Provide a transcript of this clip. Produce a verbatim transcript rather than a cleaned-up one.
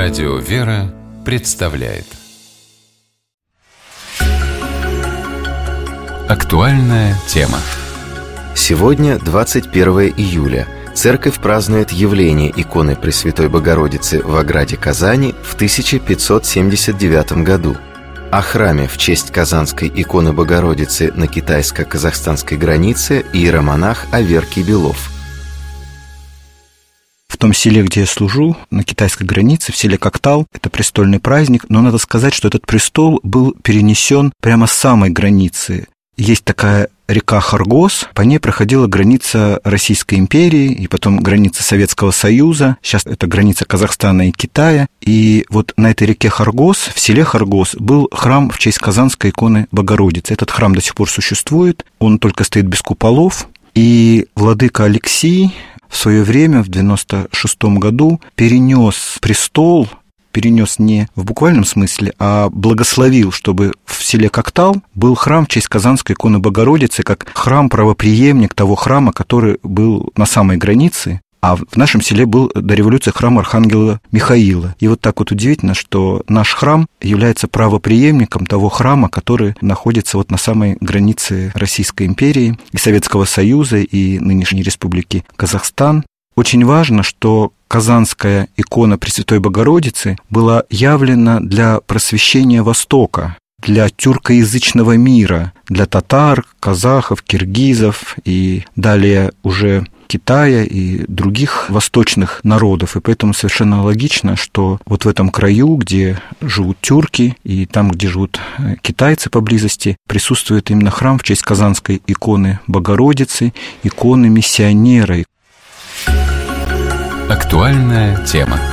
Радио «Вера» представляет актуальная тема. Сегодня двадцать первое июля. Церковь празднует явление иконы Пресвятой Богородицы в Ограде Казани в тысяча пятьсот семьдесят девятом году. О храме в честь Казанской иконы Богородицы на китайско-казахстанской границе иеромонах Аверкий Белов. В том селе, где я служу, на китайской границе, в селе Коктал, это престольный праздник, но надо сказать, что этот престол был перенесен прямо с самой границы. Есть такая река Хоргос, по ней проходила граница Российской империи и потом граница Советского Союза. Сейчас это граница Казахстана и Китая. И вот на этой реке Хоргос, в селе Хоргос, был храм в честь Казанской иконы Богородицы. Этот храм до сих пор существует, он только стоит без куполов. И владыка Алексий в свое время, в девяносто шестом году, перенес престол, перенес не в буквальном смысле, а благословил, чтобы в селе Коктал был храм в честь Казанской иконы Богородицы, как храм-правопреемник того храма, который был на самой границе. А в нашем селе был до революции храм Архангела Михаила. И вот так вот удивительно, что наш храм является правопреемником того храма, который находится вот на самой границе Российской империи и Советского Союза и нынешней Республики Казахстан. Очень важно, что Казанская икона Пресвятой Богородицы была явлена для просвещения Востока, для тюркоязычного мира, для татар, казахов, киргизов и далее уже Китая и других восточных народов. И поэтому совершенно логично, что вот в этом краю, где живут тюрки, и там, где живут китайцы поблизости, присутствует именно храм в честь Казанской иконы Богородицы, иконы миссионера. Актуальная тема.